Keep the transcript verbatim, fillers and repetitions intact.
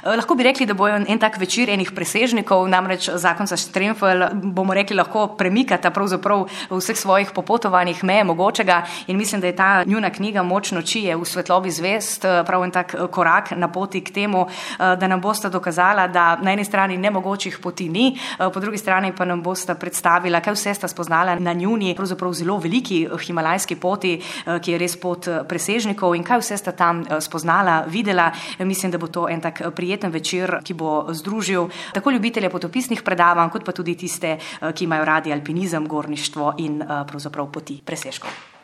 Lahko bi rekli, da bo en tak večer enih presežnikov, namreč zakonca Štremfelj, bomo rekli, lahko premikata pravzaprav v vseh svojih popotovanjih meje mogočega in mislim, da je ta njuna knjiga Moč noči je v svetlobi zvezd prav en tak korak na poti k temu, da nam bosta dokazala, da na eni strani nemogočih poti ni, po drugi strani pa nam bosta predstavila, kaj vse sta spoznala na njuni pravzaprav zelo veliki himalajski poti, ki je res pot presežnikov in kaj vse sta tam spoznala, videla. Mislim, da bo to en tak prijeten večer, ki bo združil tako ljubitelje potopisnih predavanj, kot pa tudi tiste, ki imajo radi alpinizem, gorništvo in pravzaprav poti presežkov.